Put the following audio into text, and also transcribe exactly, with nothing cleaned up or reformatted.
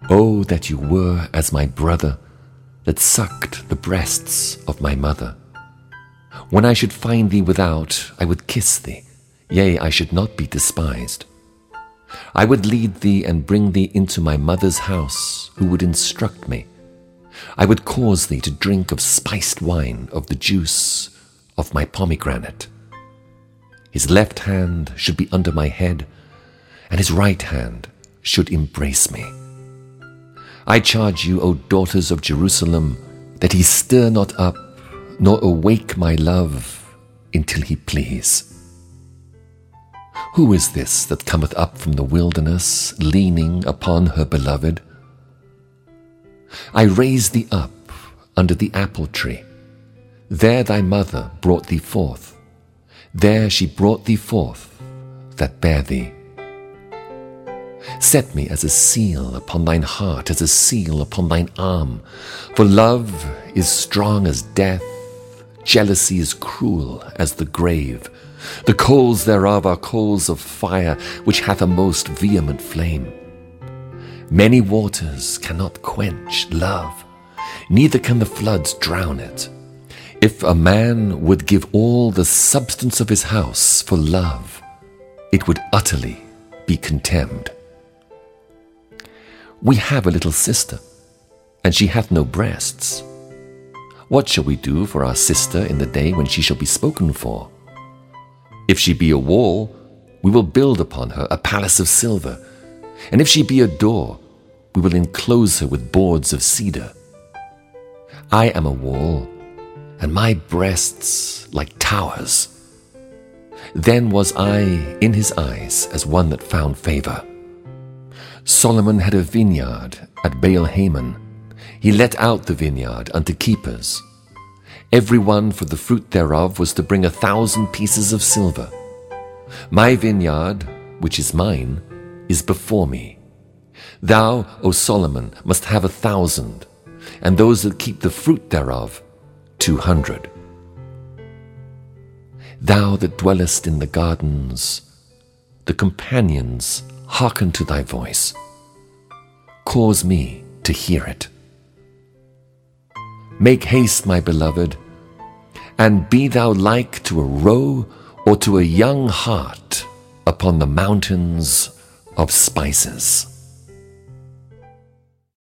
Oh, that you were as my brother, that sucked the breasts of my mother. When I should find thee without, I would kiss thee, yea, I should not be despised. I would lead thee and bring thee into my mother's house, who would instruct me. I would cause thee to drink of spiced wine, of the juice of my pomegranate. His left hand should be under my head, and his right hand should embrace me. I charge you, O daughters of Jerusalem, that he stir not up, nor awake my love, until he please. Who is this that cometh up from the wilderness, leaning upon her beloved? I raised thee up under the apple tree. There thy mother brought thee forth. There she brought thee forth that bare thee. Set me as a seal upon thine heart, as a seal upon thine arm. For love is strong as death, jealousy is cruel as the grave. The coals thereof are coals of fire, which hath a most vehement flame. Many waters cannot quench love, neither can the floods drown it. If a man would give all the substance of his house for love, it would utterly be contemned. We have a little sister, and she hath no breasts. What shall we do for our sister in the day when she shall be spoken for? If she be a wall, we will build upon her a palace of silver, and if she be a door, we will enclose her with boards of cedar. I am a wall, and my breasts like towers. Then was I in his eyes as one that found favor. Solomon had a vineyard at Baal-Hamon. He let out the vineyard unto keepers. Every one for the fruit thereof was to bring a thousand pieces of silver. My vineyard, which is mine, is before me. Thou, O Solomon, must have a thousand, and those that keep the fruit thereof, two hundred. Thou that dwellest in the gardens, the companions hearken to thy voice. Cause me to hear it. Make haste, my beloved, and be thou like to a roe or to a young hart upon the mountains of spices.